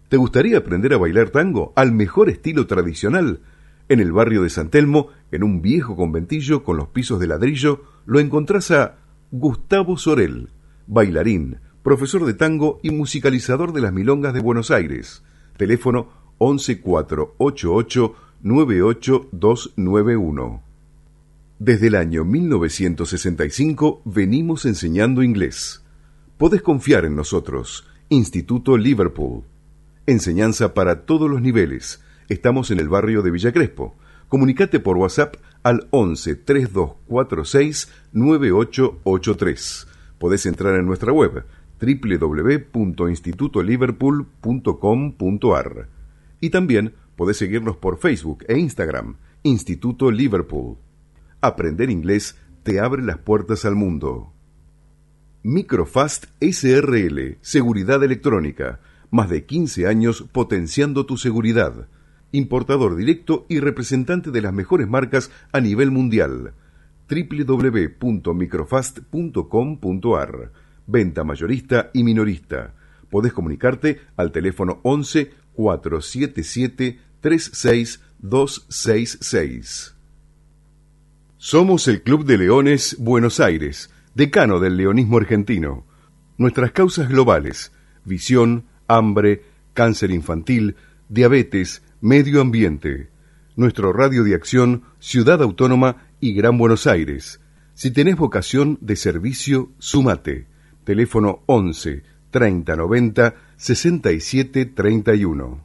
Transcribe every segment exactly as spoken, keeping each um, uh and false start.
¿Te gustaría aprender a bailar tango al mejor estilo tradicional? En el barrio de San Telmo, en un viejo conventillo con los pisos de ladrillo, lo encontrás a Gustavo Sorel, bailarín, profesor de tango y musicalizador de las milongas de Buenos Aires. Teléfono once cuatro ocho ocho nueve ocho dos nueve uno. Desde el año mil novecientos sesenta y cinco venimos enseñando inglés. Podés confiar en nosotros. Instituto Liverpool. Enseñanza para todos los niveles. Estamos en el barrio de Villa Crespo. Comunicate por WhatsApp al once treinta y dos cuarenta y seis nueve ocho ocho tres. Podés entrar en nuestra web doble u doble u doble u punto instituto liverpool punto com punto a r y también podés seguirnos por Facebook e Instagram, Instituto Liverpool. Aprender inglés te abre las puertas al mundo. Microfast S R L, Seguridad Electrónica. Más de quince años potenciando tu seguridad. Importador directo y representante de las mejores marcas a nivel mundial. doble u doble u doble u punto microfast punto com punto a r. Venta mayorista y minorista. Podés comunicarte al teléfono once cuatro siete siete tres seis dos seis seis. Somos el Club de Leones Buenos Aires, decano del leonismo argentino. Nuestras causas globales: visión, hambre, cáncer infantil, diabetes, medio ambiente. Nuestro radio de acción, Ciudad Autónoma y Gran Buenos Aires. Si tenés vocación de servicio, sumate. Teléfono once treinta noventa sesenta y siete treinta y uno.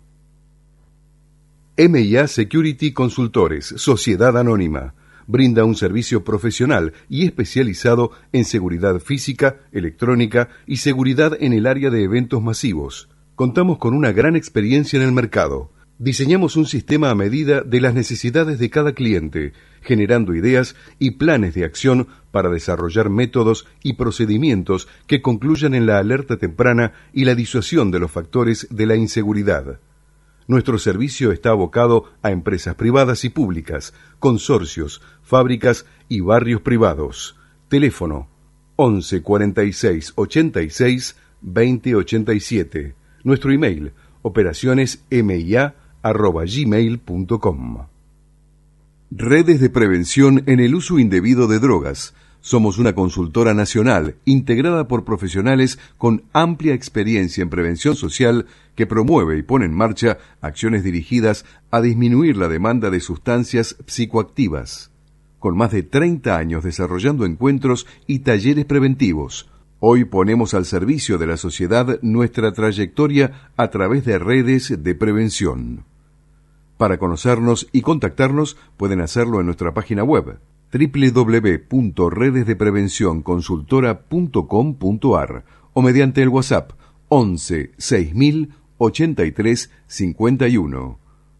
M y A Security Consultores, Sociedad Anónima. Brinda un servicio profesional y especializado en seguridad física, electrónica y seguridad en el área de eventos masivos. Contamos con una gran experiencia en el mercado. Diseñamos un sistema a medida de las necesidades de cada cliente, generando ideas y planes de acción para desarrollar métodos y procedimientos que concluyan en la alerta temprana y la disuasión de los factores de la inseguridad. Nuestro servicio está abocado a empresas privadas y públicas, consorcios, fábricas y barrios privados. Teléfono once cuarenta y seis ochenta y seis veinte ochenta y siete. Nuestro email operaciones mia arroba gmail punto com. Redes de prevención en el uso indebido de drogas. Somos una consultora nacional integrada por profesionales con amplia experiencia en prevención social que promueve y pone en marcha acciones dirigidas a disminuir la demanda de sustancias psicoactivas. Con más de treinta años desarrollando encuentros y talleres preventivos, hoy ponemos al servicio de la sociedad nuestra trayectoria a través de redes de prevención. Para conocernos y contactarnos pueden hacerlo en nuestra página web doble u doble u doble u punto redes de prevención consultora punto com punto a r o mediante el WhatsApp once seis mil ochenta y tres cincuenta y uno.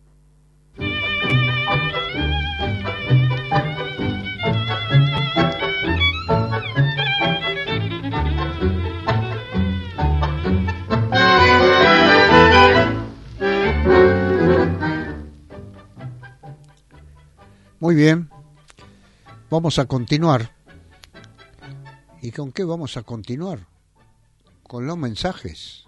Muy bien, vamos a continuar. ¿Y con qué vamos a continuar? Con los mensajes.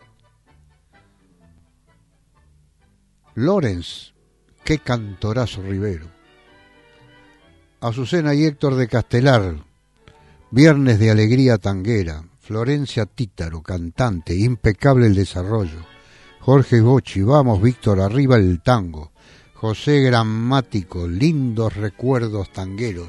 Lorenz, qué cantorazo Rivero. Azucena y Héctor de Castelar, Viernes de Alegría Tanguera. Florencia Títaro, cantante, impecable el desarrollo. Jorge Bocci, vamos Víctor, arriba el tango. José Gramático, lindos recuerdos tangueros.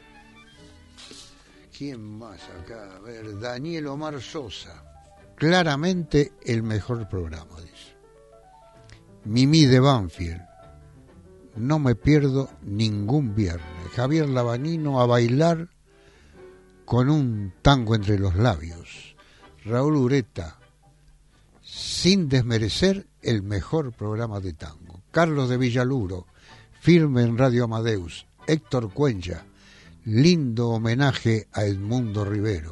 ¿Quién más acá? A ver, Daniel Omar Sosa. Claramente el mejor programa, dice. Mimi de Banfield. No me pierdo ningún viernes. Javier Lavanino, a bailar con un tango entre los labios. Raúl Ureta, sin desmerecer el mejor programa de tango. Carlos de Villaluro, firme en Radio Amadeus. Héctor Cuenca, lindo homenaje a Edmundo Rivero.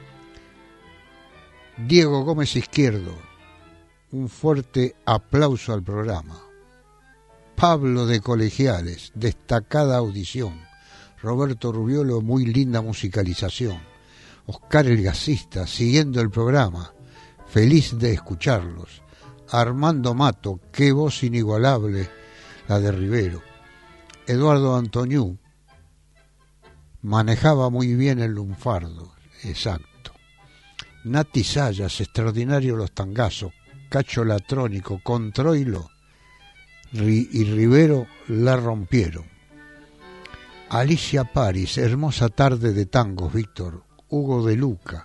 Diego Gómez Izquierdo, un fuerte aplauso al programa. Pablo de Colegiales, destacada audición. Roberto Rubiolo, muy linda musicalización. Oscar el Gasista, siguiendo el programa, feliz de escucharlos. Armando Mato, qué voz inigualable la de Rivero. Eduardo Antoniú manejaba muy bien el lunfardo, exacto. Nati Sayas, extraordinario los tangazos. Cacho Latrónico, con Troilo y Rivero la rompieron. Alicia Paris, hermosa tarde de tangos, Víctor. Hugo de Luca.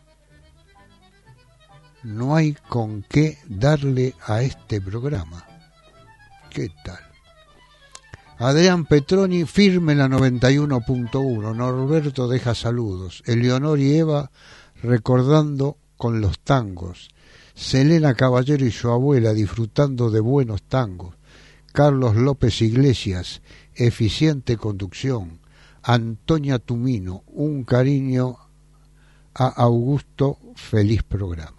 No hay con qué darle a este programa. ¿Qué tal? Adrián Petroni, firme la noventa y uno punto uno. Norberto deja saludos. Eleonor y Eva recordando con los tangos. Selena Caballero y su abuela disfrutando de buenos tangos. Carlos López Iglesias, eficiente conducción. Antonia Tumino, un cariño a Augusto, feliz programa.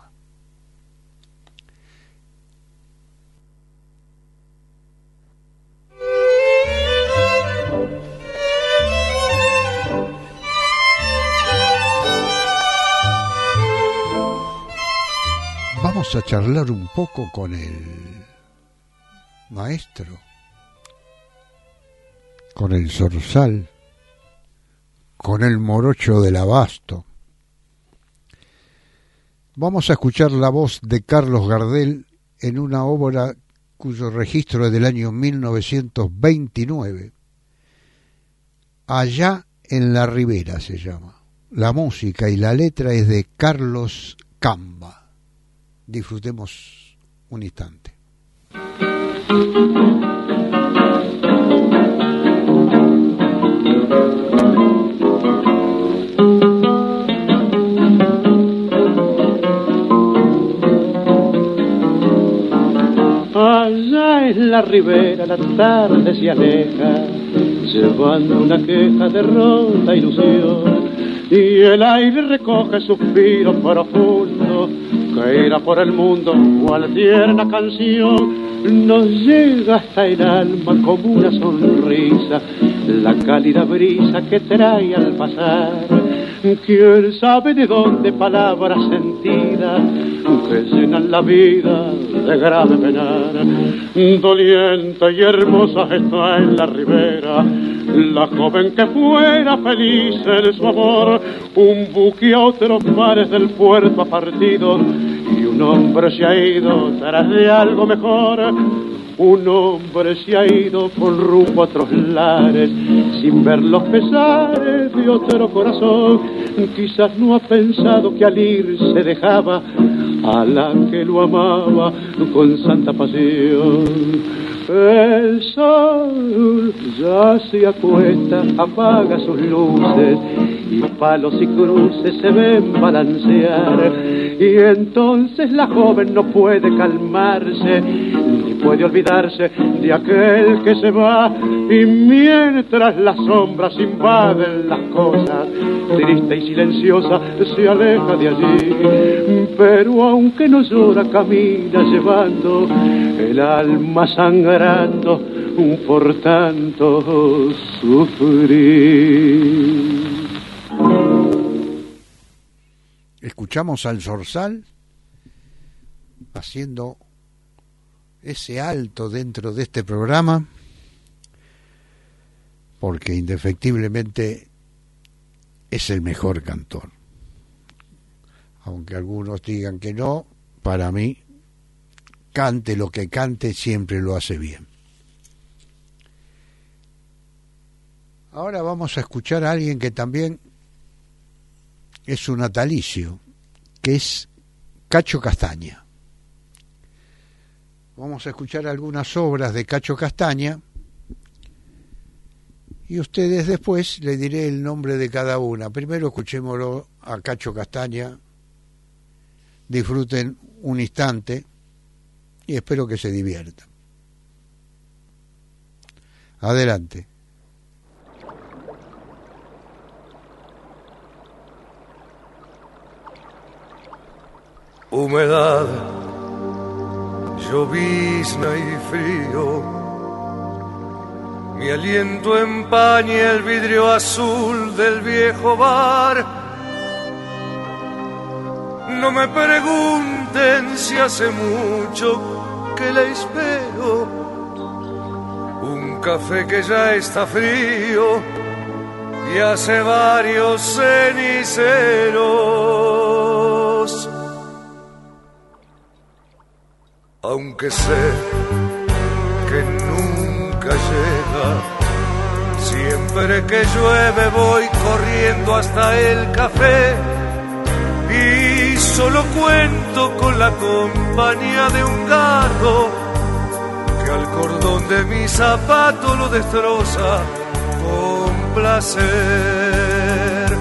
Vamos a charlar un poco con el maestro, con el zorzal, con el morocho del abasto. Vamos a escuchar la voz de Carlos Gardel en una obra cuyo registro es del año mil novecientos veintinueve. Allá en la Ribera se llama. La música y la letra es de Carlos Camba. Disfrutemos un instante. Allá en la ribera la tarde se aleja, llevando una queja de rota ilusión, y el aire recoge suspiros profundos que irá por el mundo cual tierna canción. Nos llega hasta el alma como una sonrisa la cálida brisa que trae al pasar. Quién sabe de dónde palabras sentidas que llenan la vida de grave penar. Doliente y hermosa está en la ribera la joven que fuera feliz en su amor. Un buque a otros mares del puerto ha partido y un hombre se ha ido tras de algo mejor. Un hombre se ha ido con rumbo a otros lares sin ver los pesares de otro corazón. Quizás no ha pensado que al ir se dejaba a la que lo amaba con santa pasión. El sol ya se acuesta, apaga sus luces y palos y cruces se ven balancear, y entonces la joven no puede calmarse ni puede olvidarse de aquel que se va. Y mientras las sombras invaden las cosas, triste y silenciosa se aleja de allí, pero aunque no llora camina llevando el alma sangrando por tanto sufrir. Escuchamos al zorzal haciendo ese alto dentro de este programa, porque indefectiblemente es el mejor cantor. Aunque algunos digan que no, para mí, cante lo que cante, siempre lo hace bien. Ahora vamos a escuchar a alguien que también es su natalicio, que es Cacho Castaña. Vamos a escuchar algunas obras de Cacho Castaña y ustedes después les diré el nombre de cada una. Primero escuchémoslo a Cacho Castaña, disfruten un instante y espero que se diviertan. Adelante. Humedad, llovizna y frío, mi aliento empaña el vidrio azul del viejo bar. No me preguntes impotencia hace mucho que la espero. Un café que ya está frío y hace varios ceniceros. Aunque sé que nunca llega, siempre que llueve voy corriendo hasta el café y solo cuento con la compañía de un gato que al cordón de mi zapato lo destroza con placer.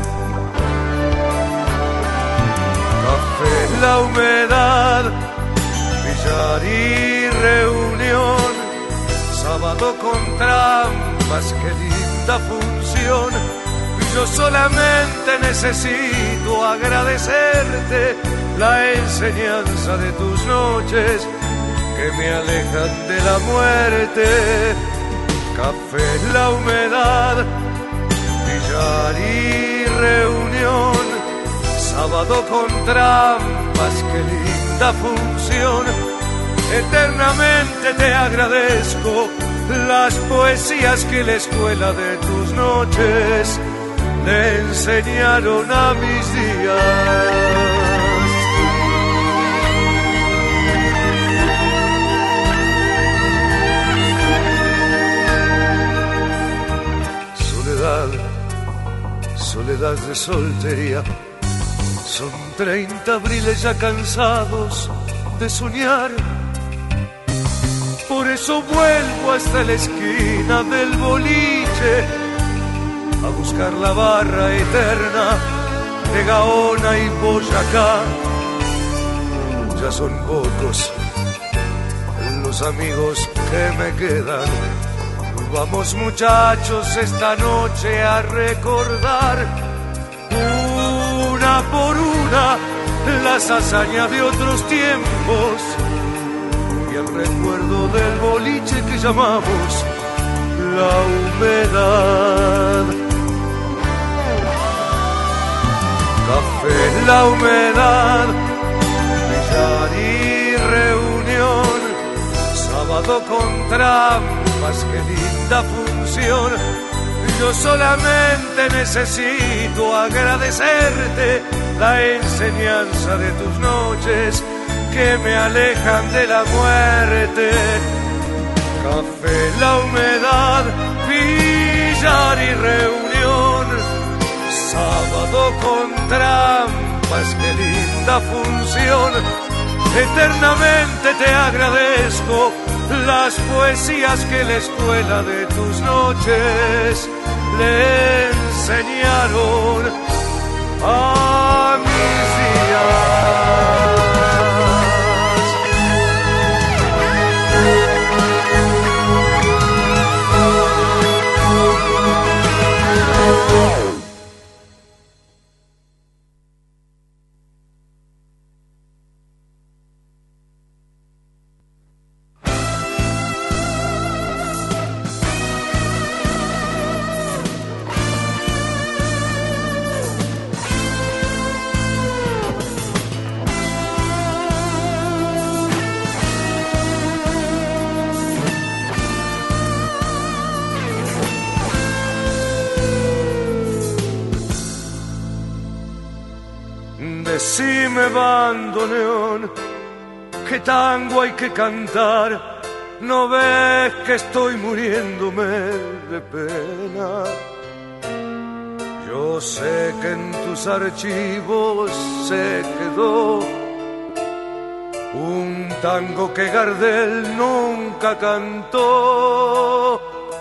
Café, la humedad, billar y reunión, sábado con trampas, qué linda función. Yo solamente necesito agradecerte la enseñanza de tus noches que me alejan de la muerte. Café, la humedad, billar y reunión, sábado con trampas, qué linda función. Eternamente te agradezco las poesías que la escuela de tus noches le enseñaron a mis días. Soledad, soledad de soltería, son treinta abriles ya cansados de soñar. Por eso vuelvo hasta la esquina del boliche a buscar la barra eterna de Gaona y Boyacá. Ya son pocos los amigos que me quedan. Vamos muchachos esta noche a recordar una por una las hazañas de otros tiempos y el recuerdo del boliche que llamamos la humedad. Café, la humedad, billar y reunión, sábado con trampas, qué linda función. Yo solamente necesito agradecerte la enseñanza de tus noches que me alejan de la muerte. Café, la humedad, billar y reunión, sábado con trampas, qué linda función. Eternamente te agradezco las poesías que la escuela de tus noches le enseñaron a mis días. Decime, bandoneón, qué tango hay que cantar. ¿No ves que estoy muriéndome de pena? Yo sé que en tus archivos se quedó un tango que Gardel nunca cantó.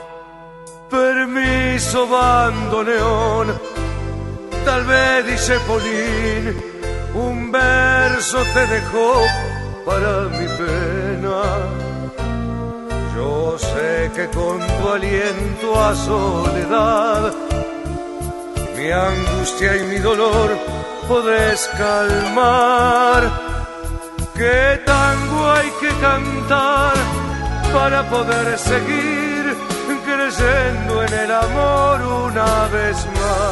Permiso, bandoneón, tal vez dice Polín, un verso te dejó para mi pena. Yo sé que con tu aliento a soledad mi angustia y mi dolor podés calmar. ¿Qué tango hay que cantar para poder seguir creyendo en el amor una vez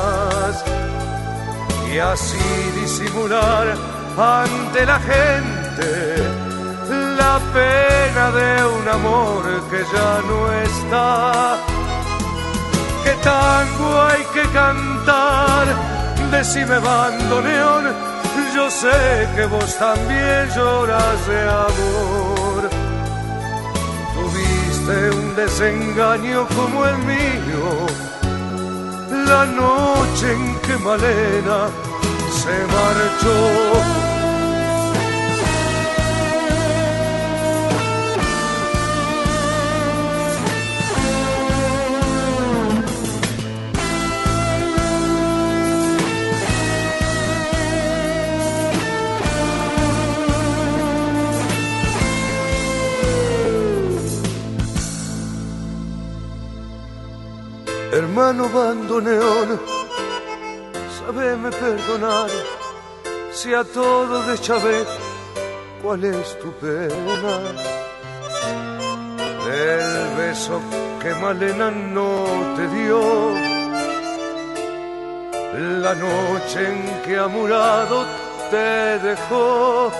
más? Y así disimular ante la gente mente la pena de un amor que ya no está. ¿Qué tango hay que cantar? Decime, bandoneón, yo sé que vos también lloras de amor. Tuviste un desengaño como el mío, la noche en que Malena se marchó. Hermano bandoneón, sabeme perdonar si a todo deschavé. ¿Cuál es tu pena? El beso que Malena no te dio, la noche en que amurado te dejó.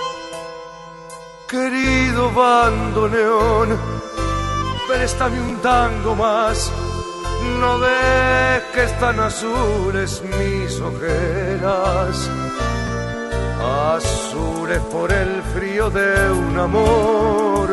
Querido bandoneón, préstame un tango más. No ves que están azules mis ojeras, azules por el frío de un amor,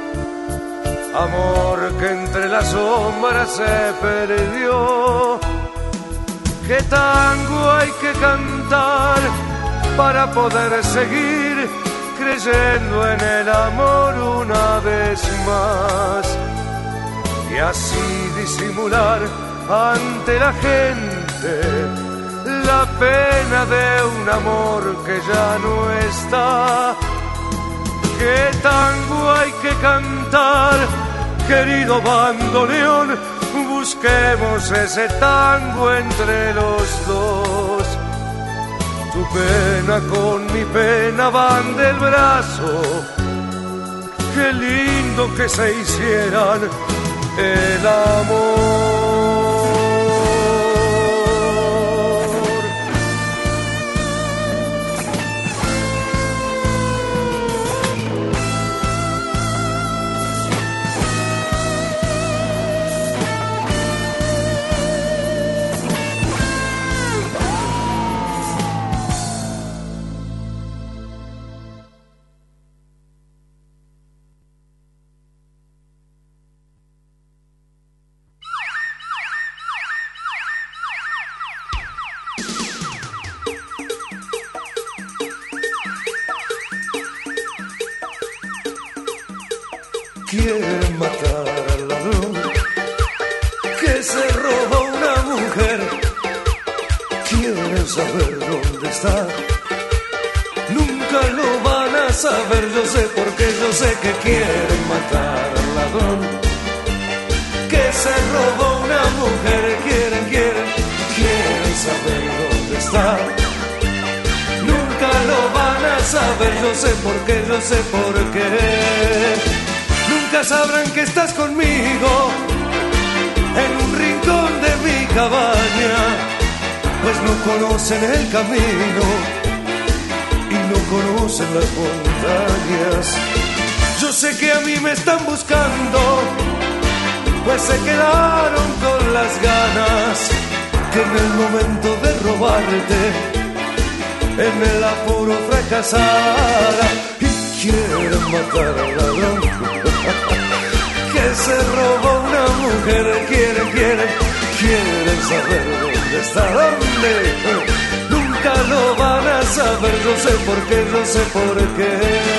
amor que entre las sombras se perdió. ¿Qué tango hay que cantar para poder seguir creyendo en el amor una vez más? Y así disimular ante la gente la pena de un amor que ya no está. ¿Qué tango hay que cantar, querido bandoneón? Busquemos ese tango entre los dos. Tu pena con mi pena van del brazo. Qué lindo que se hicieran el amor. Quieren matar al ladrón que se robó una mujer. Quieren saber dónde está. Nunca lo van a saber, yo sé, porque yo sé que quieren matar al ladrón que se robó una mujer. Quieren, quieren, quieren saber dónde está. Nunca lo van a saber, yo sé, porque yo sé por qué. Nunca sabrán que estás conmigo en un rincón de mi cabaña, pues no conocen el camino y no conocen las montañas. Yo sé que a mí me están buscando, pues se quedaron con las ganas que en el momento de robarte, en el apuro fracasara. Y quieren matar al ladrón que se robó una mujer. Quieren, quieren, quieren saber dónde está, dónde. Nunca lo van a saber, yo sé por qué, yo sé por qué.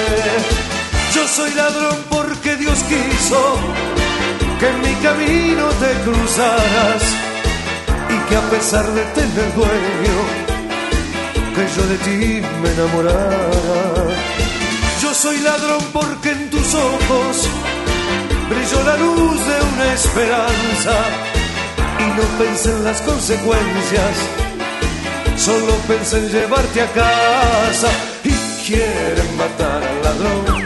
Yo soy ladrón porque Dios quiso que en mi camino te cruzaras y que a pesar de tener dueño, que yo de ti me enamorara. Yo soy ladrón porque en tus ojos brilló la luz de una esperanza y no pensé en las consecuencias, solo pensé en llevarte a casa. Y quieren matar al ladrón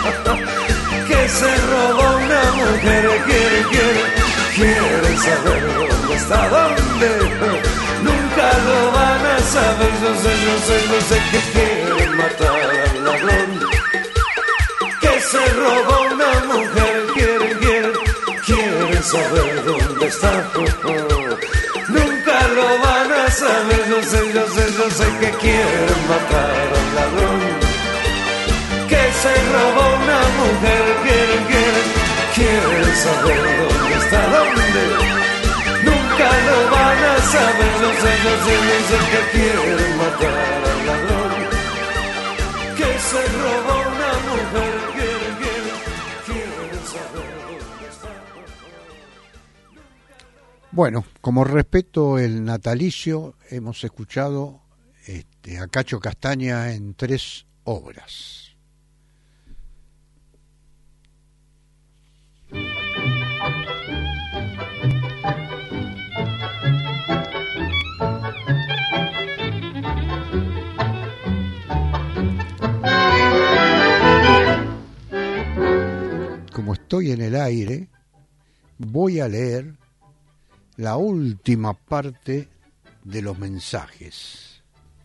que se robó una mujer. Quieren, quieren, quieren saber dónde está, dónde. Nunca lo van a saber, yo sé, yo sé, yo sé que quieren matar al ladrón saber dónde está. Nunca lo van a saber, yo sé, yo sé, yo sé que quieren matar al ladrón que se robó una mujer. Quieren, quieren, quieren saber dónde está, dónde. Nunca lo van a saber, yo sé, yo sé, yo sé que quieren matar al ladrón que se robó una mujer. Quieren, quieren, quieren saber dónde está. Bueno, como respeto el natalicio, hemos escuchado este, a Cacho Castaña en tres obras. Como estoy en el aire, voy a leer la última parte de los mensajes.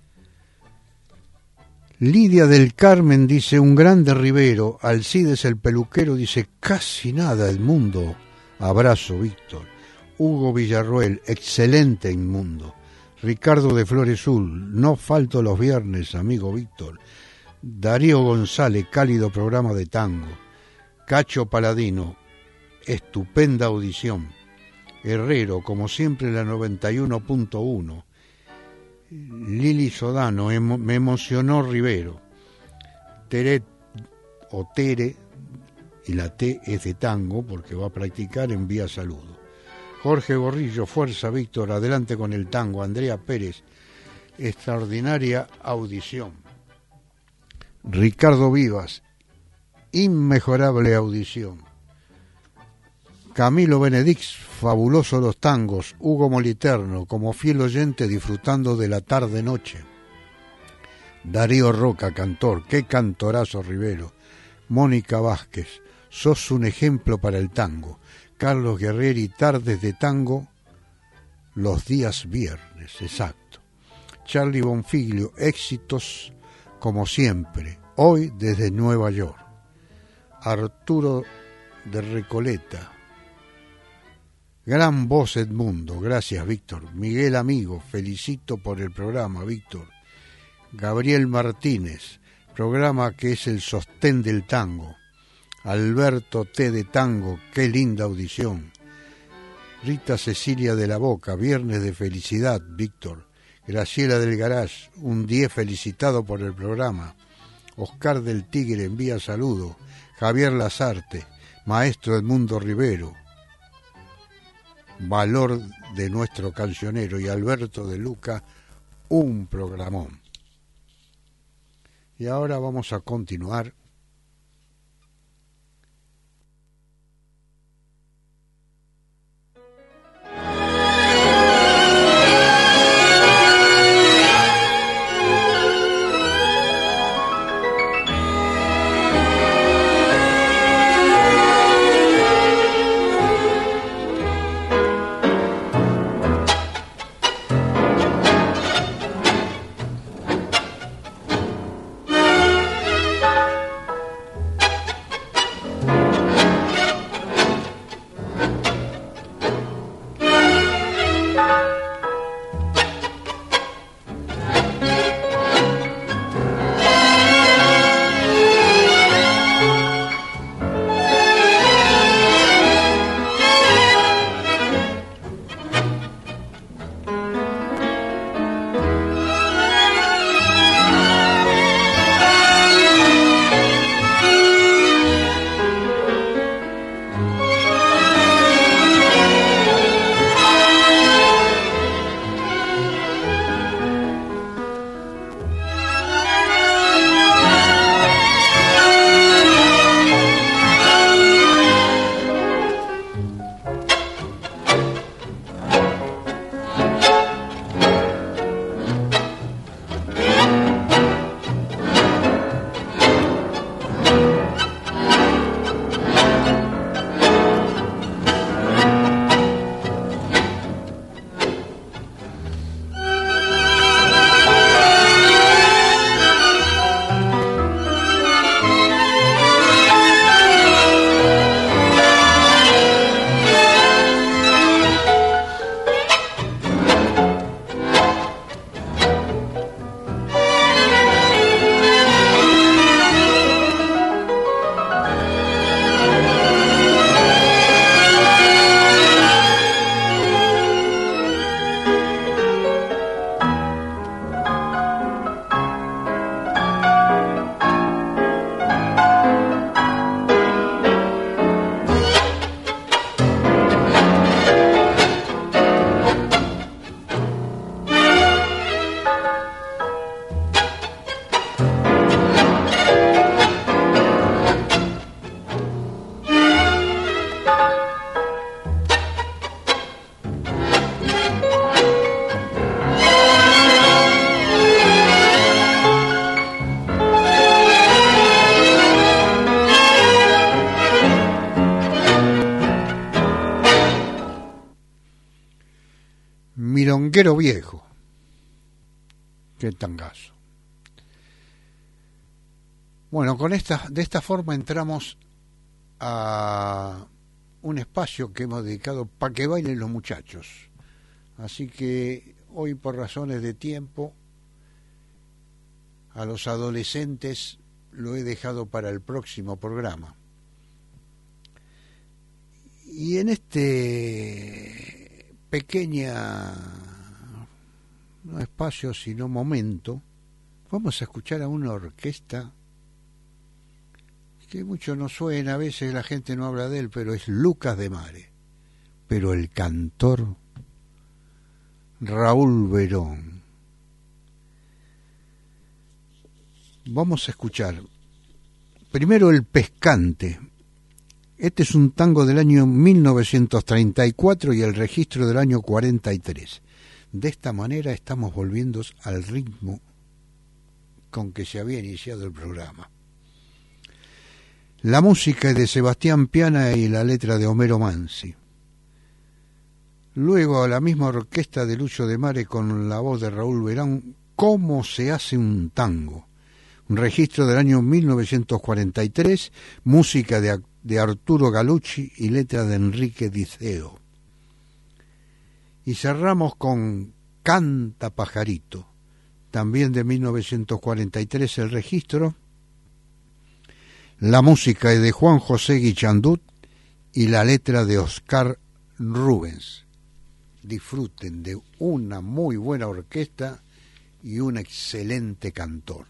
Lidia del Carmen dice, un grande Rivero. Alcides el peluquero dice, casi nada el mundo. Abrazo, Víctor. Hugo Villarroel, excelente inmundo. Ricardo de Floresul, no falto los viernes, amigo Víctor. Darío González, cálido programa de tango. Cacho Paladino, estupenda audición. Herrero, como siempre, la noventa y uno punto uno. Lili Sodano, emo, me emocionó Rivero. Tere, o Tere, y la T es de tango, porque va a practicar, envía saludo. Jorge Gorrillo, fuerza Víctor, adelante con el tango. Andrea Pérez, extraordinaria audición. Ricardo Vivas, inmejorable audición. Camilo Benedix, fabuloso los tangos. Hugo Moliterno, como fiel oyente disfrutando de la tarde-noche. Darío Roca, cantor, qué cantorazo Rivero. Mónica Vázquez, sos un ejemplo para el tango. Carlos Guerreri, tardes de tango, los días viernes, exacto. Charlie Bonfiglio, éxitos como siempre, hoy desde Nueva York. Arturo de Recoleta, gran voz Edmundo, gracias Víctor. Miguel Amigo, felicito por el programa Víctor. Gabriel Martínez, programa que es el sostén del tango. Alberto T. de Tango, qué linda audición. Rita Cecilia de la Boca, viernes de felicidad Víctor. Graciela del Garage, un diez felicitado por el programa. Oscar del Tigre envía saludo. Javier Lazarte, maestro Edmundo Rivero, valor de nuestro cancionero. Y Alberto de Luca, un programón. Y ahora vamos a continuar. Milonguero Viejo. Qué tangazo. Bueno, con esta, de esta forma entramos a un espacio que hemos dedicado para que bailen los muchachos. Así que hoy, por razones de tiempo, a los adolescentes lo he dejado para el próximo programa. Y en este pequeña, no espacio sino momento, vamos a escuchar a una orquesta que mucho no suena, a veces la gente no habla de él, pero es Lucas de Mare. Pero el cantor Raúl Verón. Vamos a escuchar primero El Pescante. Este es un tango del año mil novecientos treinta y cuatro y el registro del año cuarenta y tres. De esta manera estamos volviendo al ritmo con que se había iniciado el programa. La música es de Sebastián Piana y la letra de Homero Mansi. Luego a la misma orquesta de Lucho de Mare con la voz de Raúl Verón, ¿Cómo se hace un tango? Un registro del año mil novecientos cuarenta y tres, música de, de Arturo Galucci y letra de Enrique Diceo. Y cerramos con Canta Pajarito, también de mil novecientos cuarenta y tres el registro. La música es de Juan José Guichandut y la letra de Oscar Rubens. Disfruten de una muy buena orquesta y un excelente cantor.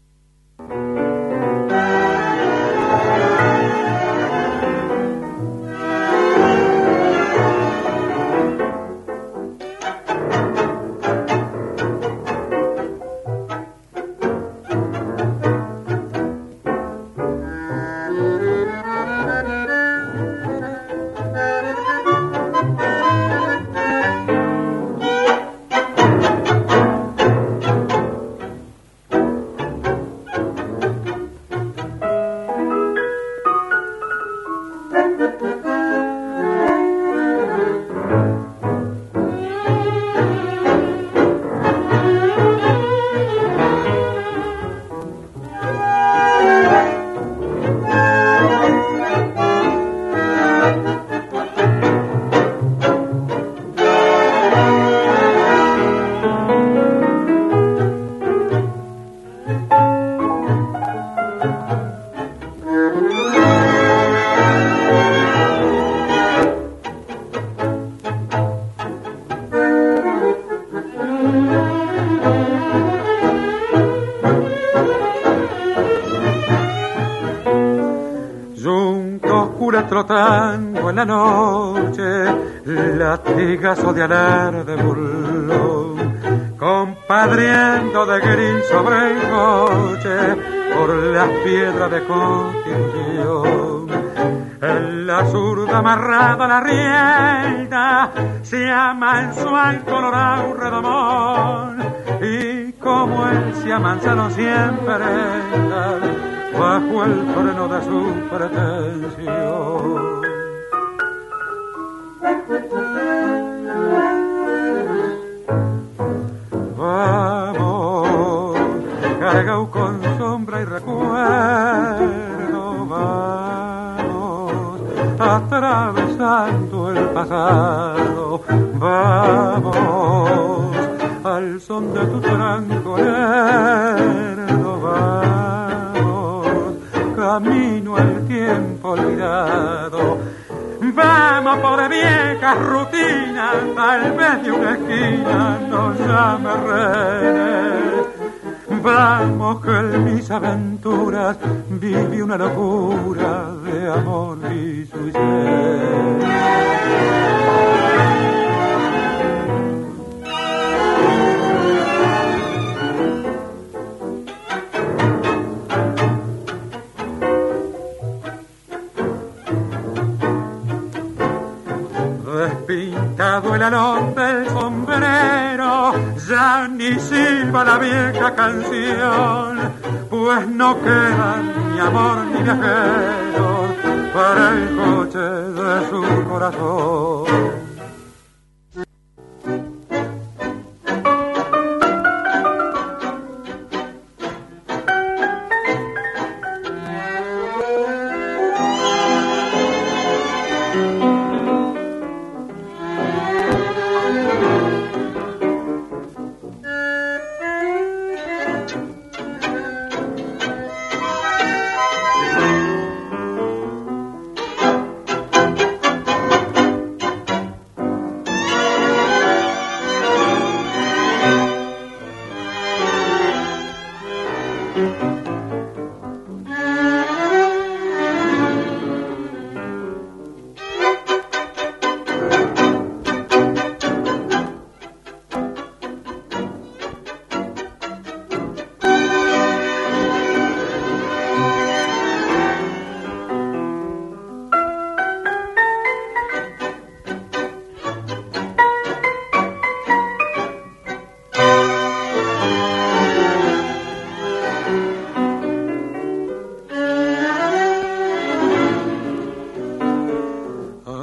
Trotando en la noche, latigazo de alarde burlón, compadriendo de gris sobre el coche, por las piedras de Constitución. En la zurda amarrada la rienda, se llama en su alto colorado redomón, y como él se amansaron siempre bajo el freno de su pretensión. Vamos, cargado con sombra y recuerdo, vamos, atravesando el pasado, vamos, al son de tu tranco lerdo, vamos, camino al tiempo olvidado. Vamos por viejas rutinas, tal vez de una esquina nos llame rehenes. Vamos que en mis aventuras viví una locura de amor y suicidio. Despintado el alón del sombrero, ya ni silba la vieja canción, pues no quedan ni amor ni viajeros para el coche de su corazón.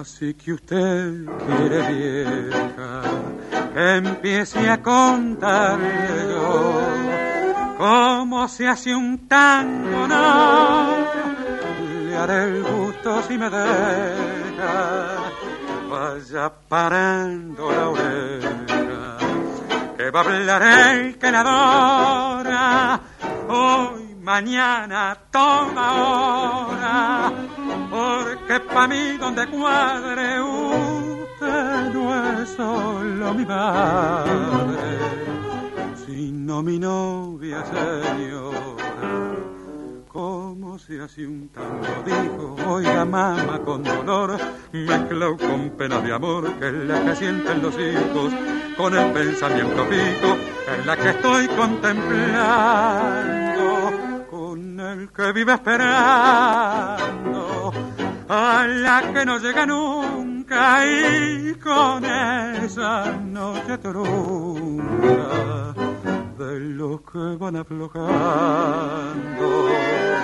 Así que usted quiere, vieja, que empiece a contarle yo cómo se hace un tango, no le haré el gusto si me deja. Vaya parando la oreja, que va a hablar el que la adora, hoy, mañana, toda hora, porque pa' mí donde cuadre usted no es solo mi madre, sino mi novia, señora. ¿Cómo se hace un tango? Dijo, oiga mamá con dolor, mezclado con pena de amor, que es la que sienten los hijos, con el pensamiento fijo, en la que estoy contemplando, con el que vive esperando, a la que no llega nunca, y con esa noche trunca de los que van aflojando.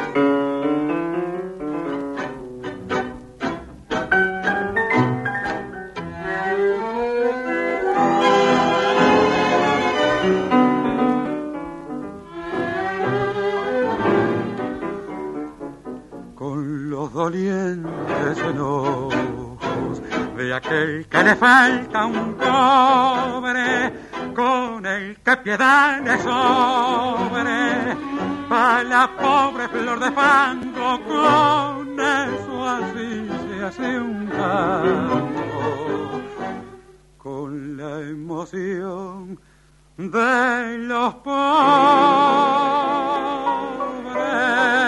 Con los dolientes enojos de aquel que le falta un cobre, con el que piedad le sobre, pa' la pobre flor de fango, con eso así se hace un tango, con la emoción de los pobres.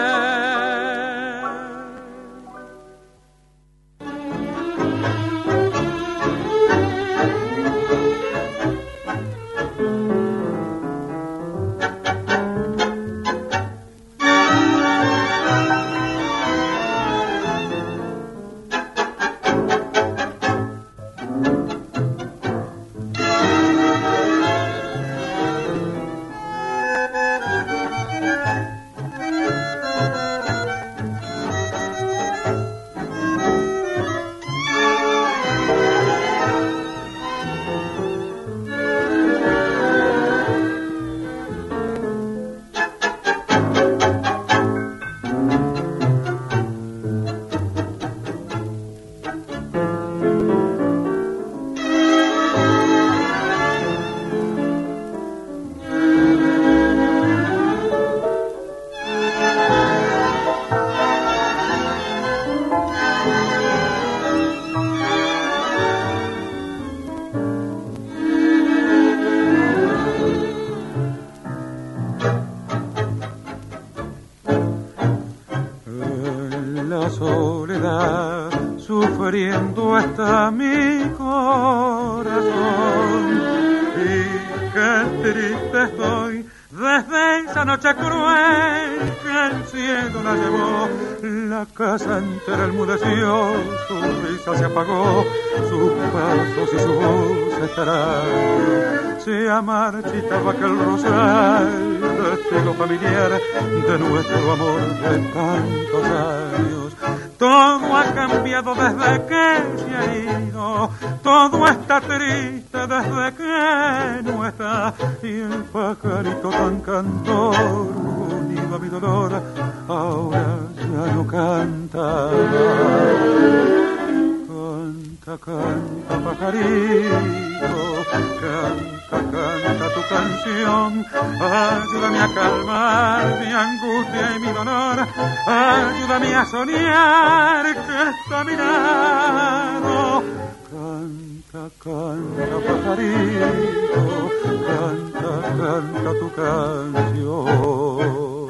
Sufriendo está mi corazón y qué triste estoy desde esa noche cruel que el cielo la llevó, la casa entera enmudeció, su risa se apagó, sus pasos y su voz extraño, se marchitaba aquel rosal, testigo familiar de nuestro amor de tantos años. Todo ha cambiado desde que se ha ido, todo está triste desde que no está, y el pajarito tan cantor, unido a mi dolor, ahora ya no canta. Canta, canta, pajarito, canta, canta tu canción, ayúdame a calmar mi angustia y mi dolor, ayúdame a soñar que está a mi lado. Canta, canta, pajarito, canta, canta tu canción.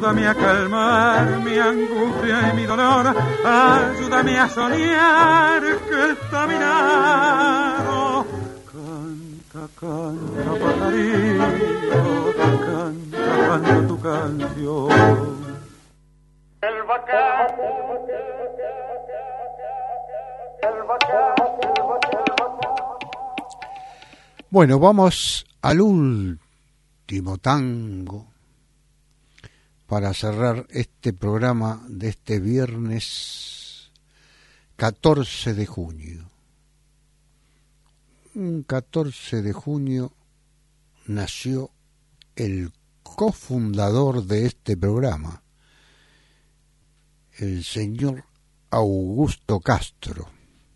ayúdame a calmar mi angustia y mi dolor, ayúdame a soñar que está mi lado. Canta, canta, pajarito, canta, canta tu canción. El bacán, el bacán, el bacán. Bueno, vamos al último tango para cerrar este programa de este viernes catorce de junio. Un catorce de junio nació el cofundador de este programa, el señor Augusto Castro.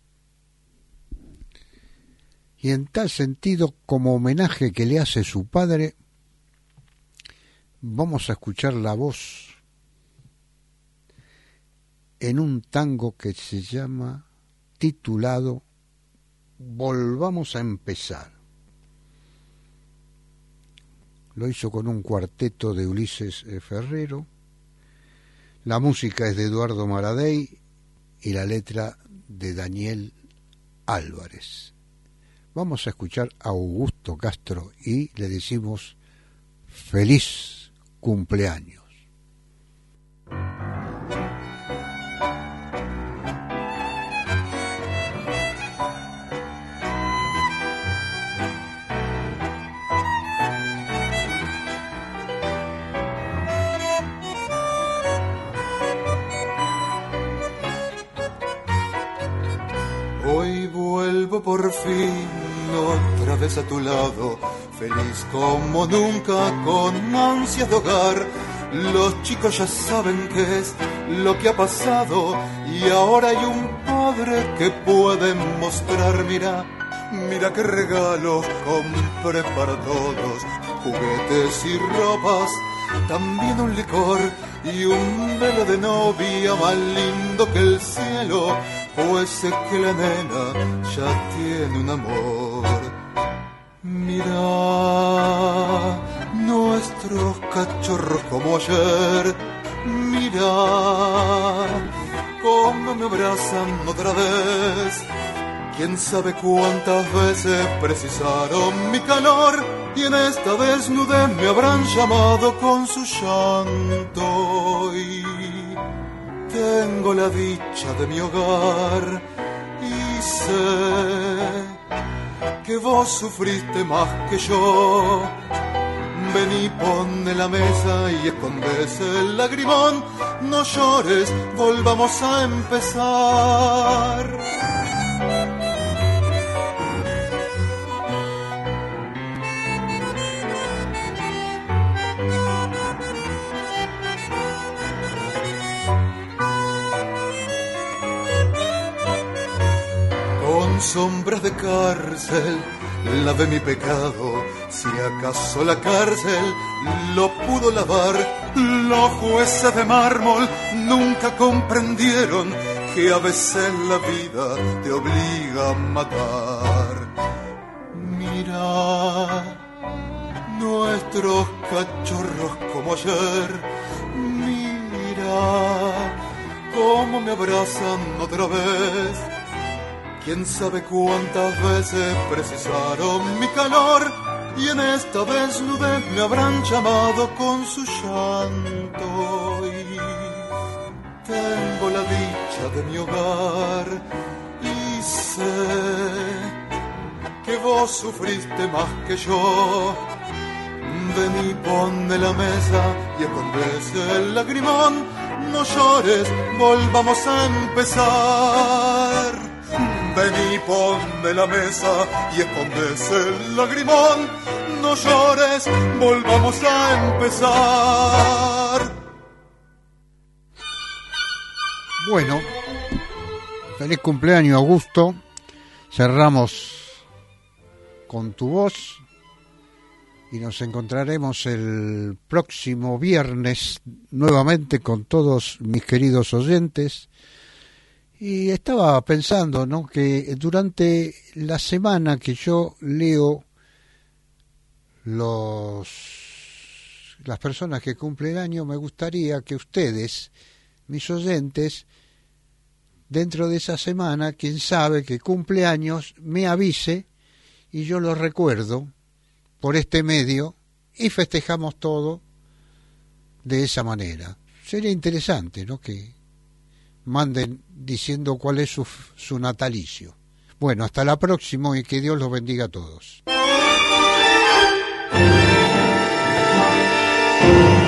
Y en tal sentido, como homenaje que le hace su padre, vamos a escuchar la voz en un tango que se llama, titulado Volvamos a empezar. Lo hizo con un cuarteto de Ulises Ferrero. La música es de Eduardo Maradei y la letra de Daniel Álvarez. Vamos a escuchar a Augusto Castro y le decimos feliz cumpleaños. Hoy vuelvo por fin otra vez a tu lado, feliz como nunca, con ansias de hogar. Los chicos ya saben qué es lo que ha pasado y ahora hay un padre que puede mostrar. Mira, mira qué regalos compré para todos, juguetes y ropas, también un licor y un velo de novia más lindo que el cielo, pues sé que la nena ya tiene un amor. Mira nuestros cachorros como ayer, mira cómo me abrazan otra vez. Quién sabe cuántas veces precisaron mi calor y en esta desnudez me habrán llamado con su llanto. Y tengo la dicha de mi hogar y sé que vos sufriste más que yo. Vení, pon en la mesa y escondés el lagrimón. No llores, volvamos a empezar. Sombras de cárcel, lavé mi pecado, si acaso la cárcel lo pudo lavar. Los jueces de mármol nunca comprendieron que a veces la vida te obliga a matar. Mira nuestros cachorros como ayer, mira cómo me abrazan otra vez. Quién sabe cuántas veces precisaron mi calor y en esta desnudez me habrán llamado con su llanto. Y tengo la dicha de mi hogar y sé que vos sufriste más que yo. Vení, pon en la mesa y escondés el lagrimón. No llores, volvamos a empezar. Vení, pon de la mesa y escondes el lagrimón. No llores, volvamos a empezar. Bueno, feliz cumpleaños, Augusto. Cerramos con tu voz y nos encontraremos el próximo viernes nuevamente con todos mis queridos oyentes. Y estaba pensando, ¿no?, que durante la semana que yo leo los las personas que cumplen años, me gustaría que ustedes, mis oyentes, dentro de esa semana, quien sabe que cumple años, me avise y yo lo recuerdo por este medio y festejamos todo de esa manera. Sería interesante, ¿no?, que manden diciendo cuál es su, su natalicio. Bueno, hasta la próxima y que Dios los bendiga a todos.